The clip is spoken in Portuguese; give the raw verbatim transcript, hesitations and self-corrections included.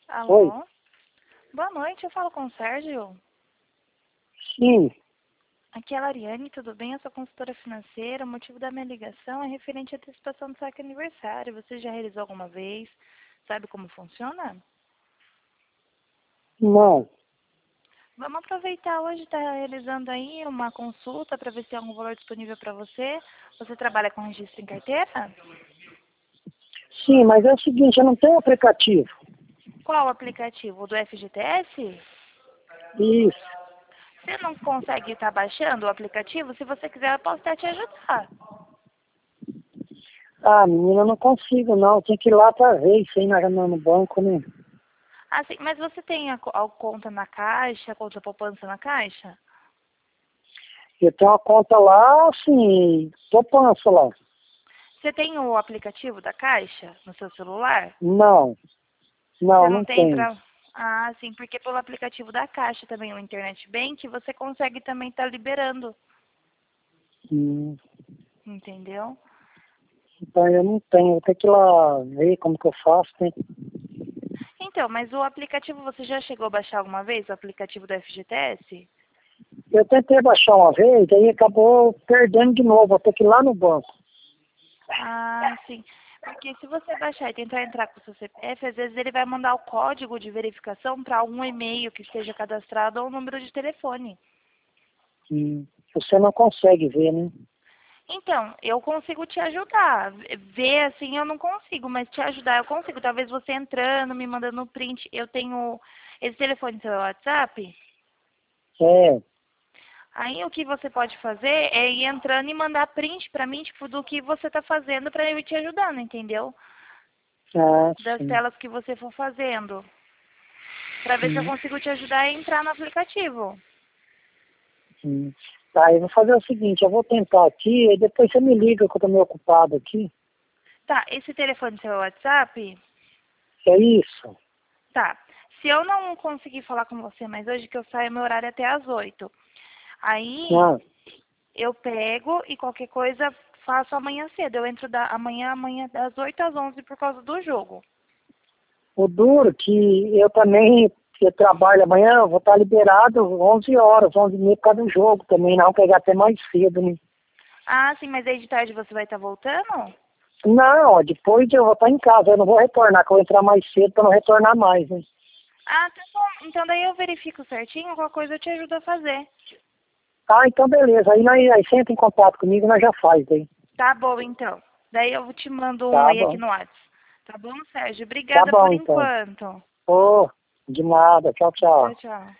Oi, Alô? Boa noite, eu falo com o Sérgio. sim. Aqui é a Lariane, tudo bem? Eu sou consultora financeira. O motivo da minha ligação é referente à antecipação do saque aniversário. Você já realizou alguma vez? Sabe como funciona? Não, Vamos aproveitar hoje, está realizando aí uma consulta para ver se tem algum valor disponível para você. Você trabalha com registro em carteira? sim, mas é o seguinte, eu não tenho aplicativo. Qual o aplicativo? O do F G T S? Isso. Você não consegue estar baixando o aplicativo? Se você quiser, eu posso até te ajudar. Ah, menina, eu não consigo não, tem que ir lá pra ver isso aí na- no, no banco, né? Ah, sim, mas você tem a, co- a conta na Caixa, a conta poupança na Caixa? Eu tenho uma conta lá, assim, poupança lá. Você tem o aplicativo da Caixa no seu celular? Não, Você não, não não tem tem. pra... Ah, sim, porque pelo aplicativo da Caixa também, o Internet Bank, você consegue também estar liberando, Hum, entendeu? então eu não tenho, vou ter que ir lá ver como que eu faço, né? Então, mas o aplicativo, você já chegou a baixar alguma vez, o aplicativo do F G T S? Eu tentei baixar uma vez, aí acabou perdendo de novo, vou ter que ir lá no banco. Ah, sim. Porque se você baixar e tentar entrar com o seu C P F, às vezes ele vai mandar o código de verificação para algum e-mail que esteja cadastrado ou um número de telefone. Hum, você não consegue ver, né? Então, eu consigo te ajudar. Ver assim eu não consigo, mas te ajudar eu consigo. Talvez você entrando, me mandando um print. Eu tenho esse telefone no seu WhatsApp. É, Aí o que você pode fazer é ir entrando e mandar print pra mim, tipo, do que você tá fazendo pra eu ir te ajudando, entendeu? ah, Das sim. telas que você for fazendo. Pra ver se eu Hum. consigo te ajudar a entrar no aplicativo. Hum. Tá, eu vou fazer o seguinte, eu vou tentar aqui, e depois você me liga que eu tô meio ocupado aqui. Tá, esse telefone seu WhatsApp? É isso? Tá. Se eu não conseguir falar com você mais hoje, que eu saio meu horário até às oito. Aí Ah, eu pego e qualquer coisa faço amanhã cedo. Eu entro da amanhã, amanhã das oito às onze por causa do jogo. o duro que eu também, eu trabalho amanhã, eu vou estar liberado onze horas, onze e meia por causa do jogo também, não pegar até mais cedo, né? Ah, sim, mas aí de tarde você vai estar voltando? Não, depois eu vou estar em casa, eu não vou retornar, que eu vou entrar mais cedo para não retornar mais, né? Ah, tá bom. Então daí eu verifico certinho, qualquer coisa eu te ajudo a fazer. Ah, então beleza, aí, nós, aí você entra em contato comigo e nós já faz daí. Tá bom, então. Daí eu te mando um Tá oi aqui bom, no WhatsApp. Tá bom, Sérgio? tá Obrigada por bom então. enquanto. Ô, de nada, tchau, Tchau, tchau. tchau.